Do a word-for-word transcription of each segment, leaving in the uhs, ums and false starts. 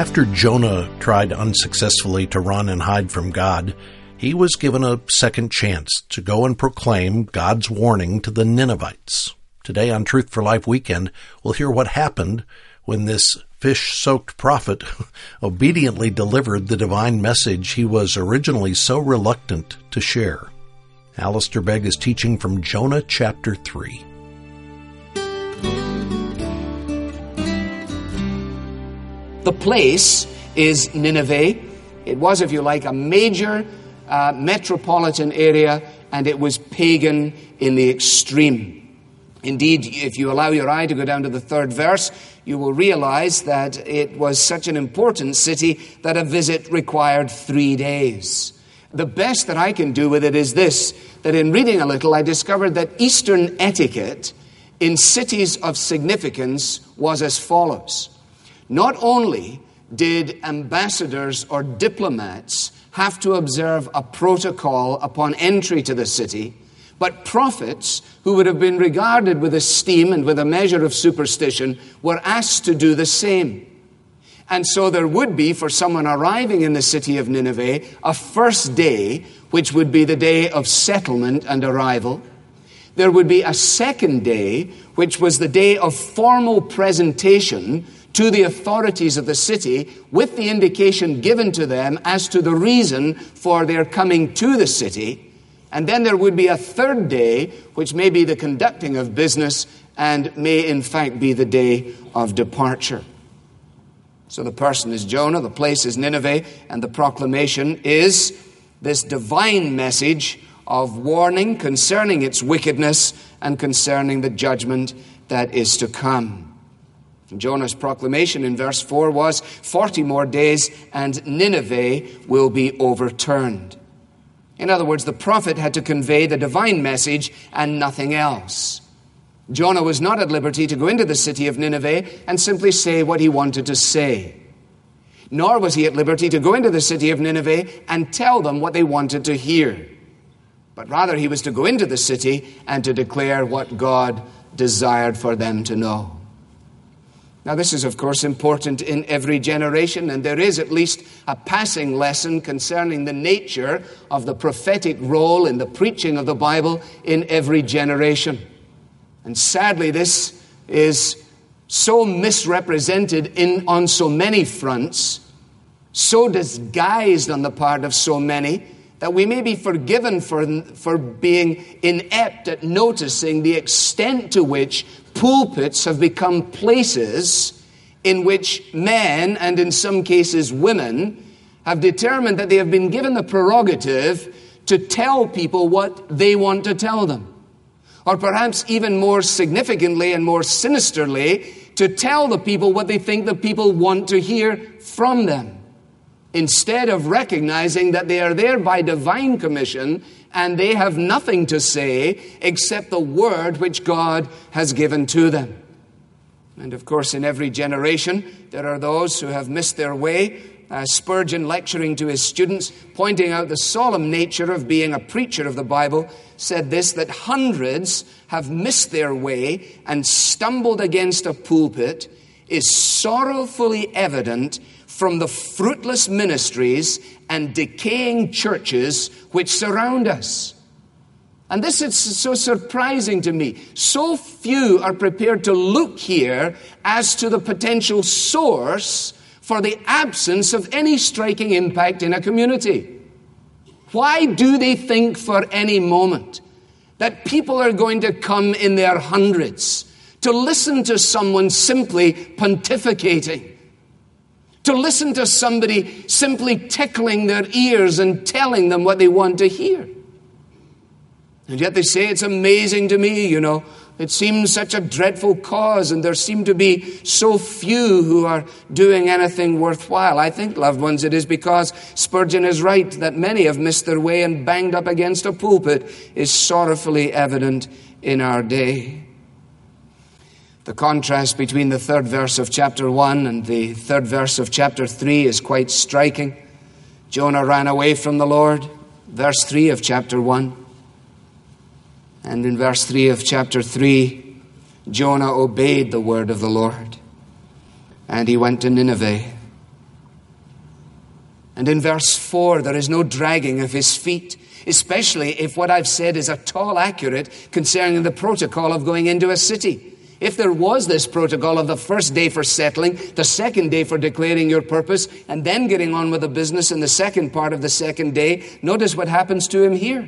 After Jonah tried unsuccessfully to run and hide from God, he was given a second chance to go and proclaim God's warning to the Ninevites. Today on Truth for Life Weekend, we'll hear what happened when this fish-soaked prophet obediently delivered the divine message he was originally so reluctant to share. Alistair Begg is teaching from Jonah chapter three. The place is Nineveh. It was, if you like, a major uh, metropolitan area, and it was pagan in the extreme. Indeed, if you allow your eye to go down to the third verse, you will realize that it was such an important city that a visit required three days. The best that I can do with it is this, that in reading a little, I discovered that Eastern etiquette in cities of significance was as follows. Not only did ambassadors or diplomats have to observe a protocol upon entry to the city, but prophets, who would have been regarded with esteem and with a measure of superstition, were asked to do the same. And so there would be, for someone arriving in the city of Nineveh, a first day, which would be the day of settlement and arrival. There would be a second day, which was the day of formal presentation to the authorities of the city, with the indication given to them as to the reason for their coming to the city. And then there would be a third day, which may be the conducting of business and may in fact be the day of departure. So the person is Jonah, the place is Nineveh, and the proclamation is this divine message of warning concerning its wickedness and concerning the judgment that is to come. Jonah's proclamation in verse four was, forty more days and Nineveh will be overturned. In other words, the prophet had to convey the divine message and nothing else. Jonah was not at liberty to go into the city of Nineveh and simply say what he wanted to say. Nor was he at liberty to go into the city of Nineveh and tell them what they wanted to hear. But rather he was to go into the city and to declare what God desired for them to know. Now, this is, of course, important in every generation, and there is at least a passing lesson concerning the nature of the prophetic role in the preaching of the Bible in every generation. And sadly, this is so misrepresented in on so many fronts, so disguised on the part of so many, that we may be forgiven for, for being inept at noticing the extent to which pulpits have become places in which men, and in some cases women, have determined that they have been given the prerogative to tell people what they want to tell them. Or perhaps even more significantly and more sinisterly, to tell the people what they think the people want to hear from them, instead of recognizing that they are there by divine commission and they have nothing to say except the word which God has given to them. And of course, in every generation, there are those who have missed their way. Uh, Spurgeon, lecturing to his students, pointing out the solemn nature of being a preacher of the Bible, said this, that hundreds have missed their way and stumbled against a pulpit is sorrowfully evident from the fruitless ministries and decaying churches which surround us. And this is so surprising to me. So few are prepared to look here as to the potential source for the absence of any striking impact in a community. Why do they think for any moment that people are going to come in their hundreds to listen to someone simply pontificating? To listen to somebody simply tickling their ears and telling them what they want to hear. And yet they say, it's amazing to me, you know, it seems such a dreadful cause, and there seem to be so few who are doing anything worthwhile. I think, loved ones, it is because Spurgeon is right that many have missed their way and banged up against a pulpit is sorrowfully evident in our day. The contrast between the third verse of chapter one and the third verse of chapter three is quite striking. Jonah ran away from the Lord, verse three of chapter one. And in verse three of chapter three, Jonah obeyed the word of the Lord. And he went to Nineveh, And in verse four, there is no dragging of his feet, especially if what I've said is at all accurate concerning the protocol of going into a city. If there was this protocol of the first day for settling, the second day for declaring your purpose, and then getting on with the business in the second part of the second day, notice what happens to him here.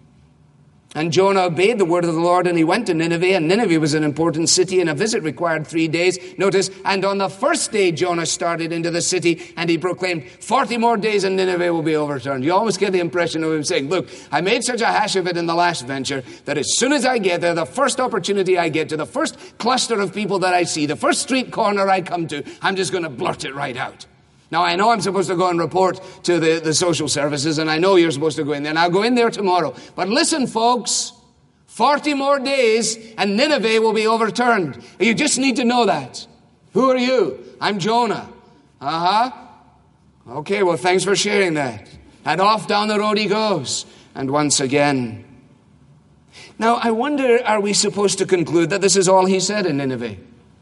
And Jonah obeyed the word of the Lord, and he went to Nineveh, and Nineveh was an important city, and a visit required three days. Notice, and on the first day Jonah started into the city, and he proclaimed, forty more days and Nineveh will be overturned. You always get the impression of him saying, look, I made such a hash of it in the last venture, that as soon as I get there, the first opportunity I get to, the first cluster of people that I see, the first street corner I come to, I'm just going to blurt it right out. Now, I know I'm supposed to go and report to the, the social services, and I know you're supposed to go in there, and I'll go in there tomorrow. But listen, folks, forty more days, and Nineveh will be overturned. You just need to know that. Who are you? I'm Jonah. Uh-huh. Okay, well, thanks for sharing that. And off down the road he goes. And once again. Now, I wonder, are we supposed to conclude that this is all he said in Nineveh?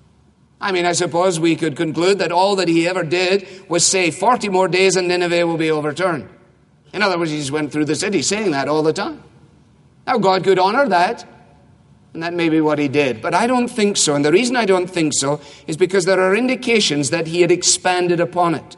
I mean, I suppose we could conclude that all that he ever did was say forty more days and Nineveh will be overturned. In other words, he just went through the city saying that all the time. Now, God could honor that, and that may be what he did. But I don't think so. And the reason I don't think so is because there are indications that he had expanded upon it.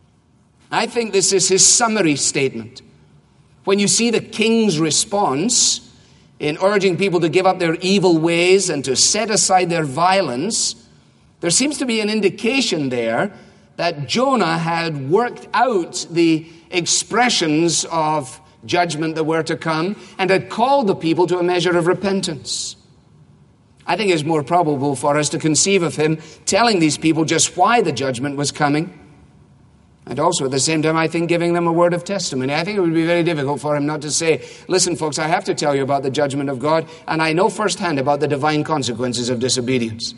I think this is his summary statement. When you see the king's response in urging people to give up their evil ways and to set aside their violence, there seems to be an indication there that Jonah had worked out the expressions of judgment that were to come and had called the people to a measure of repentance. I think it's more probable for us to conceive of him telling these people just why the judgment was coming, and also at the same time, I think, giving them a word of testimony. I think it would be very difficult for him not to say, listen, folks, I have to tell you about the judgment of God, and I know firsthand about the divine consequences of disobedience.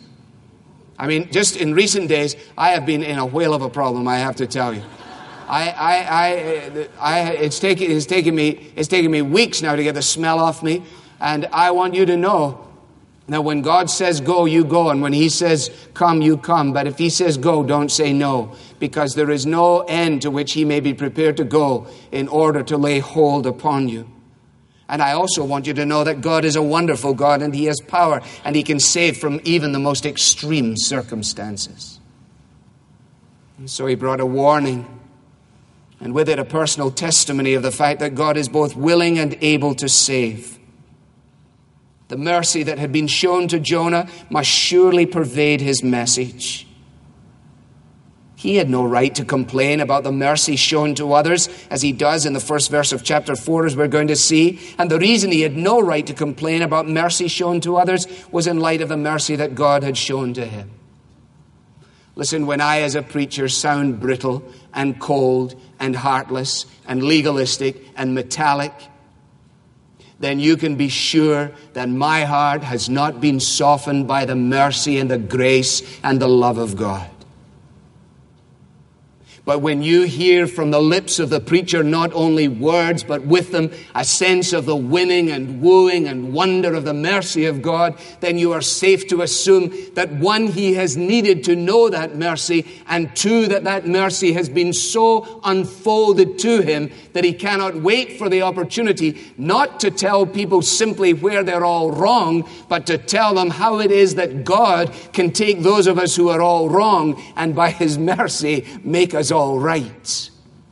I mean, just in recent days, I have been in a whale of a problem, I have to tell you. I, I, I, I, it's taken, it's taken me, it's taken me weeks now to get the smell off me, and I want you to know that when God says go, you go, and when he says come, you come. But if he says go, don't say no, because there is no end to which he may be prepared to go in order to lay hold upon you. And I also want you to know that God is a wonderful God, and he has power, and he can save from even the most extreme circumstances. And so he brought a warning, and with it a personal testimony of the fact that God is both willing and able to save. The mercy that had been shown to Jonah must surely pervade his message. He had no right to complain about the mercy shown to others, as he does in the first verse of chapter four, as we're going to see. And the reason he had no right to complain about mercy shown to others was in light of the mercy that God had shown to him. Listen, when I as a preacher sound brittle and cold and heartless and legalistic and metallic, then you can be sure that my heart has not been softened by the mercy and the grace and the love of God. But when you hear from the lips of the preacher not only words, but with them a sense of the winning and wooing and wonder of the mercy of God, then you are safe to assume that one, he has needed to know that mercy, and two, that that mercy has been so unfolded to him that he cannot wait for the opportunity not to tell people simply where they're all wrong, but to tell them how it is that God can take those of us who are all wrong and by his mercy make us all right.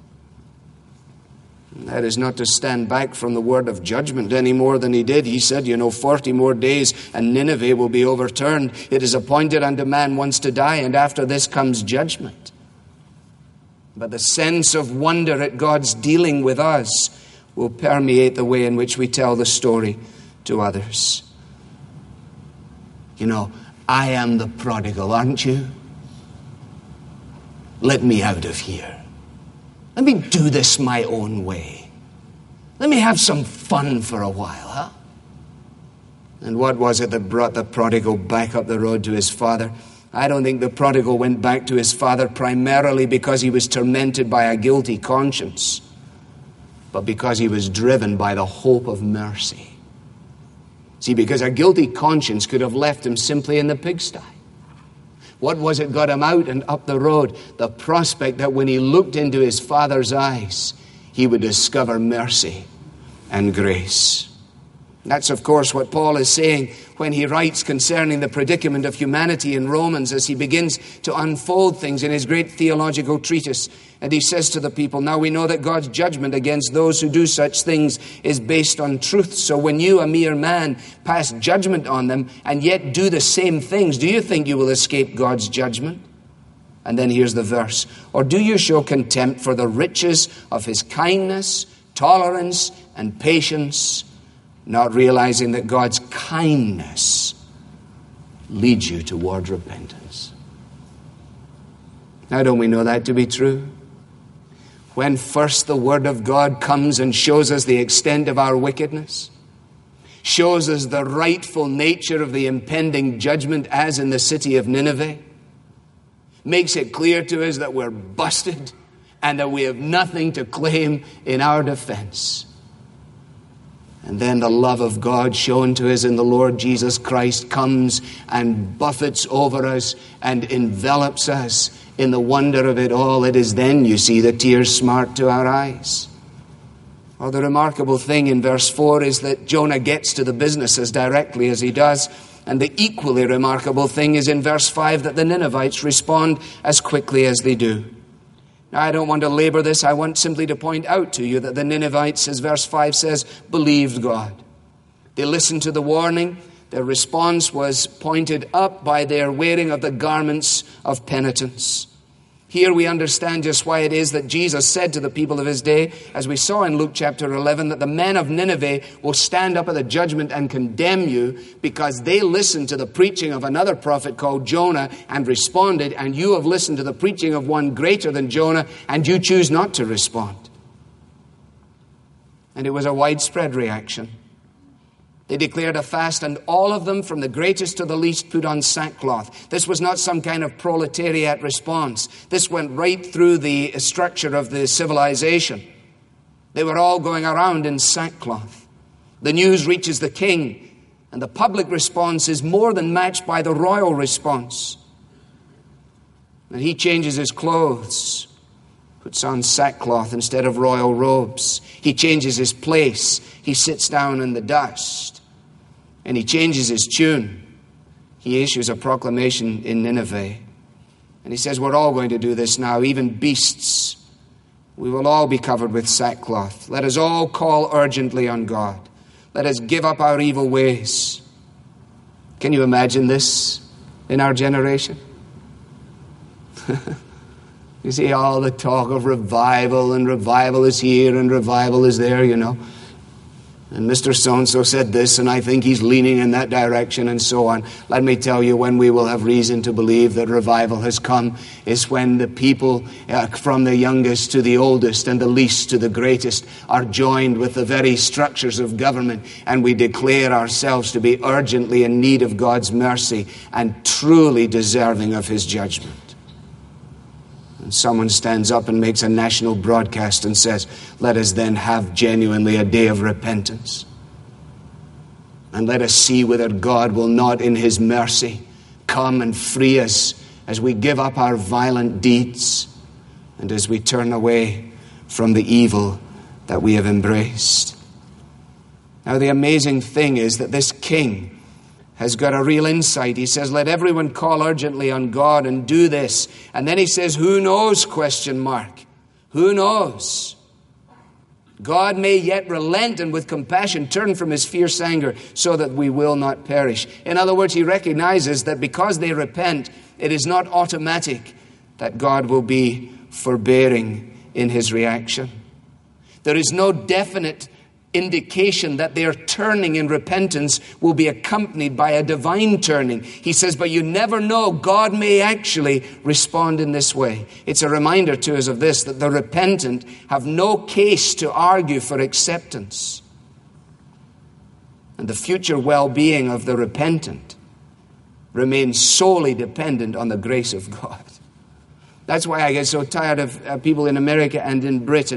That is not to stand back from the word of judgment any more than he did. He said, you know, forty more days and Nineveh will be overturned. It is appointed unto man once to die, and after this comes judgment. But the sense of wonder at God's dealing with us will permeate the way in which we tell the story to others. You know, I am the prodigal, aren't you? Let me out of here. Let me do this my own way. Let me have some fun for a while, huh? And what was it that brought the prodigal back up the road to his father? I don't think the prodigal went back to his father primarily because he was tormented by a guilty conscience, but because he was driven by the hope of mercy. See, because a guilty conscience could have left him simply in the pigsty. What was it got him out and up the road? The prospect that when he looked into his Father's eyes, he would discover mercy and grace. That's, of course, what Paul is saying when he writes concerning the predicament of humanity in Romans as he begins to unfold things in his great theological treatise. And he says to the people, now we know that God's judgment against those who do such things is based on truth. So when you, a mere man, pass judgment on them and yet do the same things, do you think you will escape God's judgment? And then here's the verse. Or do you show contempt for the riches of his kindness, tolerance, and patience, not realizing that God's kindness leads you toward repentance? Now, don't we know that to be true? When first the Word of God comes and shows us the extent of our wickedness, shows us the rightful nature of the impending judgment as in the city of Nineveh, makes it clear to us that we're busted and that we have nothing to claim in our defense. And then the love of God shown to us in the Lord Jesus Christ comes and buffets over us and envelops us in the wonder of it all. It is then, you see, the tears smart to our eyes. Well, the remarkable thing in verse four is that Jonah gets to the business as directly as he does. And the equally remarkable thing is in verse five that the Ninevites respond as quickly as they do. Now, I don't want to labor this. I want simply to point out to you that the Ninevites, as verse five says, believed God. They listened to the warning. Their response was pointed up by their wearing of the garments of penitence. Here we understand just why it is that Jesus said to the people of his day, as we saw in Luke chapter eleven, that the men of Nineveh will stand up at the judgment and condemn you because they listened to the preaching of another prophet called Jonah and responded, and you have listened to the preaching of one greater than Jonah and you choose not to respond. And it was a widespread reaction. They declared a fast, and all of them, from the greatest to the least, put on sackcloth. This was not some kind of proletariat response. This went right through the structure of the civilization. They were all going around in sackcloth. The news reaches the king, and the public response is more than matched by the royal response. And he changes his clothes, puts on sackcloth instead of royal robes. He changes his place. He sits down in the dust. And he changes his tune. He issues a proclamation in Nineveh. And he says, we're all going to do this now, even beasts. We will all be covered with sackcloth. Let us all call urgently on God. Let us give up our evil ways. Can you imagine this in our generation? You see all the talk of revival, and revival is here and revival is there, you know. And Mister So-and-so said this, and I think he's leaning in that direction, and so on. Let me tell you, when we will have reason to believe that revival has come is when the people, uh, from the youngest to the oldest and the least to the greatest, are joined with the very structures of government, and we declare ourselves to be urgently in need of God's mercy and truly deserving of his judgment. And someone stands up and makes a national broadcast and says, let us then have genuinely a day of repentance. And let us see whether God will not in his mercy come and free us as we give up our violent deeds and as we turn away from the evil that we have embraced. Now, the amazing thing is that this king has got a real insight. He says, let everyone call urgently on God and do this. And then he says, who knows, question mark. Who knows? God may yet relent and with compassion turn from his fierce anger so that we will not perish. In other words, he recognizes that because they repent, it is not automatic that God will be forbearing in his reaction. There is no definite indication that their turning in repentance will be accompanied by a divine turning. He says, but you never know. God may actually respond in this way. It's a reminder to us of this, that the repentant have no case to argue for acceptance. And the future well-being of the repentant remains solely dependent on the grace of God. That's why I get so tired of uh, people in America and in Britain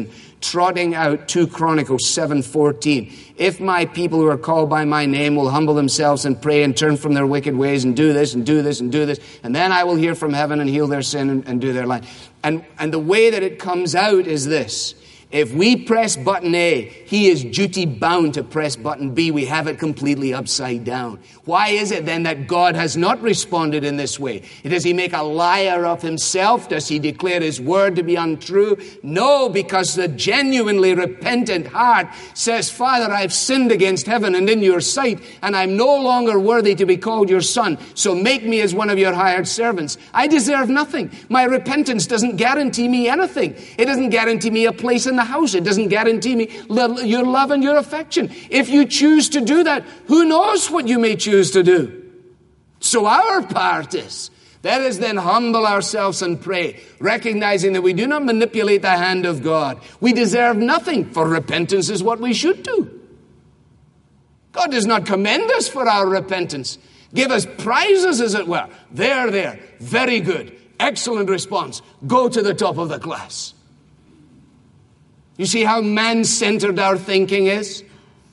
trotting out two Chronicles seven fourteen. If my people who are called by my name will humble themselves and pray and turn from their wicked ways and do this and do this and do this, and then I will hear from heaven and heal their sin and, and do their life. And, and the way that it comes out is this. If we press button A, he is duty bound to press button B. We have it completely upside down. Why is it then that God has not responded in this way? Does he make a liar of himself? Does he declare his word to be untrue? No, because the genuinely repentant heart says, Father, I've sinned against heaven and in your sight, and I'm no longer worthy to be called your son, so make me as one of your hired servants. I deserve nothing. My repentance doesn't guarantee me anything. It doesn't guarantee me a place in the house. It doesn't guarantee me your love and your affection. If you choose to do that, who knows what you may choose to do? So our part is, that is then humble ourselves and pray, recognizing that we do not manipulate the hand of God. We deserve nothing, for repentance is what we should do. God does not commend us for our repentance. Give us prizes, as it were. There, there. Very good. Excellent response. Go to the top of the class. You see how man-centered our thinking is?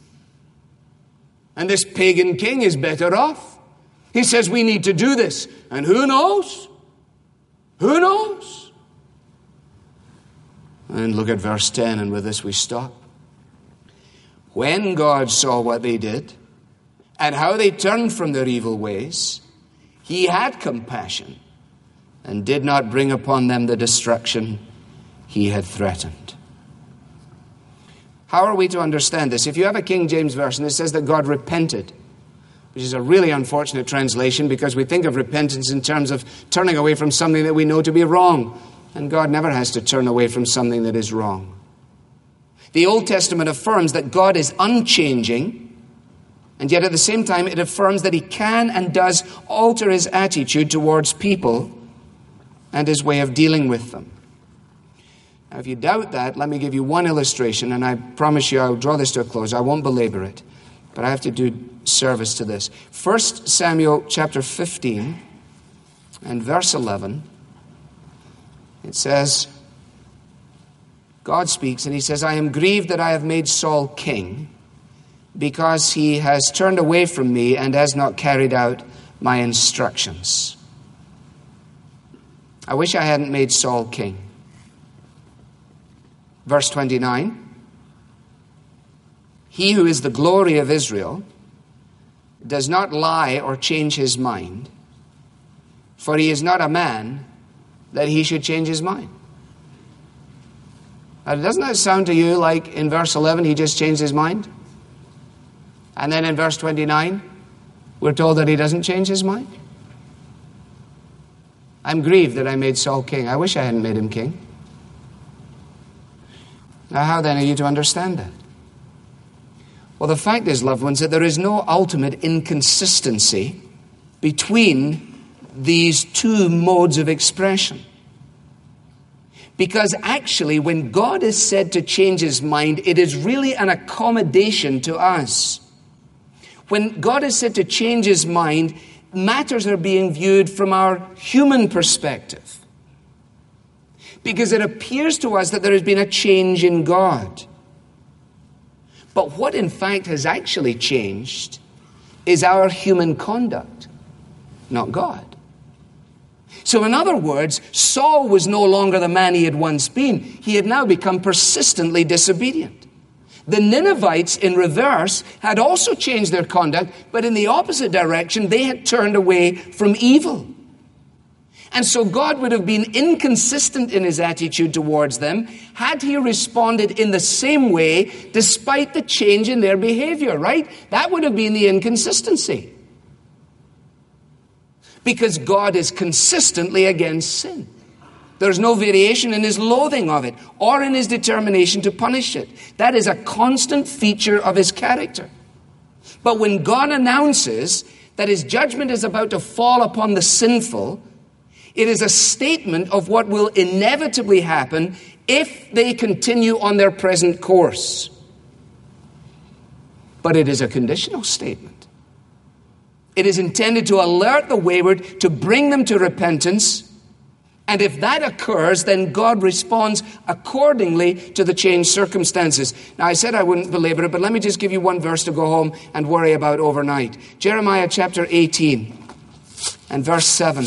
And this pagan king is better off. He says we need to do this. And who knows? Who knows? And look at verse ten, and with this we stop. When God saw what they did, and how they turned from their evil ways, he had compassion, and did not bring upon them the destruction he had threatened. How are we to understand this? If you have a King James Version, it says that God repented, which is a really unfortunate translation because we think of repentance in terms of turning away from something that we know to be wrong. And God never has to turn away from something that is wrong. The Old Testament affirms that God is unchanging, and yet at the same time it affirms that he can and does alter his attitude towards people and his way of dealing with them. Now, if you doubt that, let me give you one illustration, and I promise you I'll draw this to a close. I won't belabor it, but I have to do service to this. First Samuel chapter fifteen and verse eleven. It says, God speaks, and he says, I am grieved that I have made Saul king, because he has turned away from me and has not carried out my instructions. I wish I hadn't made Saul king. Verse twenty-nine, he who is the glory of Israel does not lie or change his mind, for he is not a man that he should change his mind. Now, doesn't that sound to you like in verse eleven he just changed his mind? And then in verse twenty-nine we're told that he doesn't change his mind? I'm grieved that I made Saul king. I wish I hadn't made him king. Now, how then are you to understand that? Well, the fact is, loved ones, that there is no ultimate inconsistency between these two modes of expression. Because actually, when God is said to change his mind, it is really an accommodation to us. When God is said to change his mind, matters are being viewed from our human perspective. Because it appears to us that there has been a change in God. But what in fact has actually changed is our human conduct, not God. So in other words, Saul was no longer the man he had once been. He had now become persistently disobedient. The Ninevites, in reverse, had also changed their conduct, but in the opposite direction, they had turned away from evil. And so God would have been inconsistent in his attitude towards them had he responded in the same way despite the change in their behavior, right? That would have been the inconsistency. Because God is consistently against sin. There's no variation in his loathing of it or in his determination to punish it. That is a constant feature of his character. But when God announces that his judgment is about to fall upon the sinful, it is a statement of what will inevitably happen if they continue on their present course. But it is a conditional statement. It is intended to alert the wayward, to bring them to repentance, And if that occurs, then God responds accordingly to the changed circumstances. Now, I said I wouldn't belabor it, but let me just give you one verse to go home and worry about overnight. Jeremiah chapter eighteen and verse seven.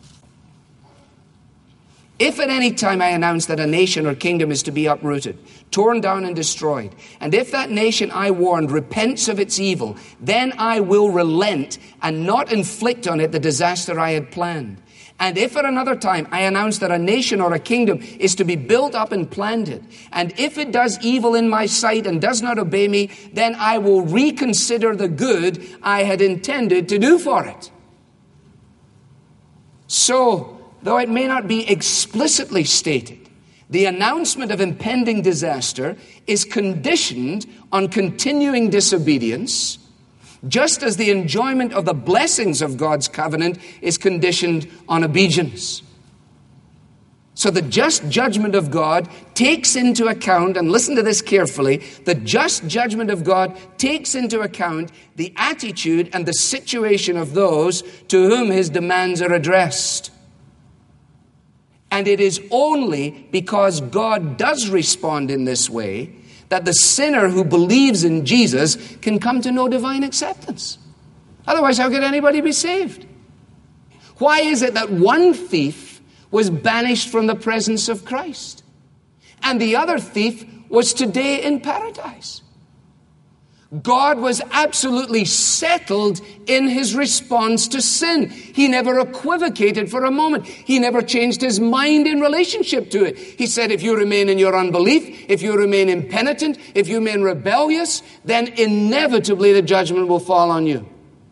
If at any time I announce that a nation or kingdom is to be uprooted, torn down and destroyed, and if that nation I warned repents of its evil, then I will relent and not inflict on it the disaster I had planned. And if at another time I announce that a nation or a kingdom is to be built up and planted, and if it does evil in my sight and does not obey me, then I will reconsider the good I had intended to do for it. So, though it may not be explicitly stated, the announcement of impending disaster is conditioned on continuing disobedience, just as the enjoyment of the blessings of God's covenant is conditioned on obedience. So the just judgment of God takes into account, and listen to this carefully, the just judgment of God takes into account the attitude and the situation of those to whom his demands are addressed. And it is only because God does respond in this way that the sinner who believes in Jesus can come to know divine acceptance. Otherwise, how could anybody be saved? Why is it that one thief was banished from the presence of Christ and the other thief was today in paradise? God was absolutely settled in his response to sin. He never equivocated for a moment. He never changed his mind in relationship to it. He said, if you remain in your unbelief, if you remain impenitent, if you remain rebellious, then inevitably the judgment will fall on you.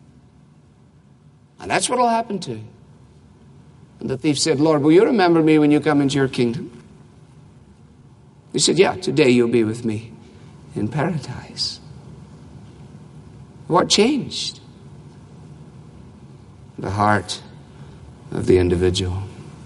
And that's what will happen to you. And the thief said, Lord, will you remember me when you come into your kingdom? He said, yeah, today you'll be with me in paradise. What changed? The heart of the individual.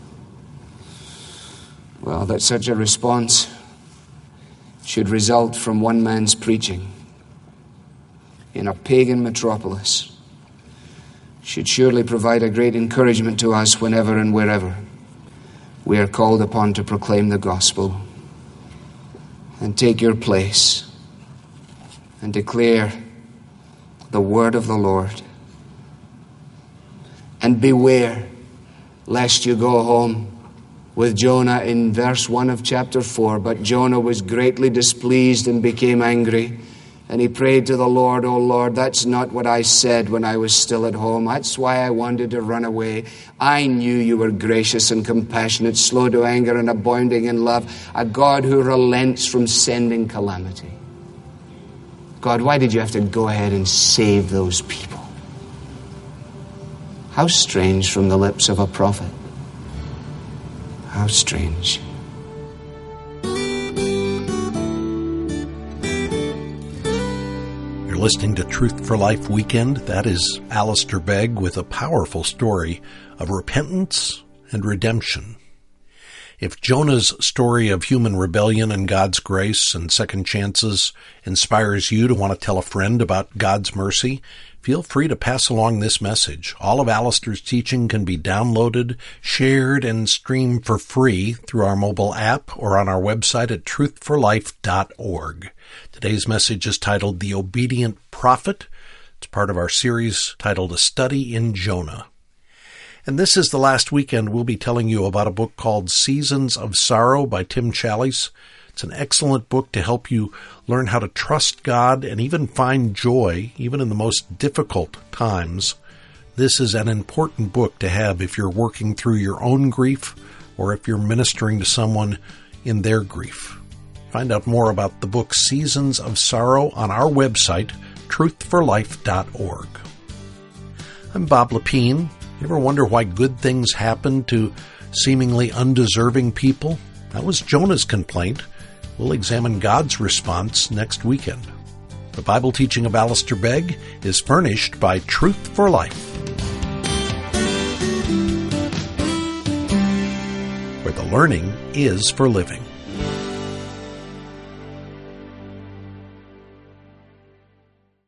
Well, that such a response should result from one man's preaching in a pagan metropolis should surely provide a great encouragement to us whenever and wherever we are called upon to proclaim the gospel. And take your place and declare the word of the Lord. And beware lest you go home with Jonah in verse one of chapter four. But Jonah was greatly displeased and became angry. And he prayed to the Lord, oh Lord, that's not what I said when I was still at home. That's why I wanted to run away. I knew you were gracious and compassionate, slow to anger and abounding in love, a God who relents from sending calamity. God, why did you have to go ahead and save those people? How strange from the lips of a prophet. How strange. You're listening to Truth for Life Weekend. That is Alistair Begg with a powerful story of repentance and redemption. If Jonah's story of human rebellion and God's grace and second chances inspires you to want to tell a friend about God's mercy, feel free to pass along this message. All of Alistair's teaching can be downloaded, shared, and streamed for free through our mobile app or on our website at truth for life dot org. Today's message is titled The Obedient Prophet. It's part of our series titled A Study in Jonah. And this is the last weekend we'll be telling you about a book called Seasons of Sorrow by Tim Challies. It's an excellent book to help you learn how to trust God and even find joy, even in the most difficult times. This is an important book to have if you're working through your own grief or if you're ministering to someone in their grief. Find out more about the book Seasons of Sorrow on our website, truth for life dot org. I'm Bob Lepine. You ever wonder why good things happen to seemingly undeserving people? That was Jonah's complaint. We'll examine God's response next weekend. The Bible teaching of Alistair Begg is furnished by Truth for Life, where the learning is for living.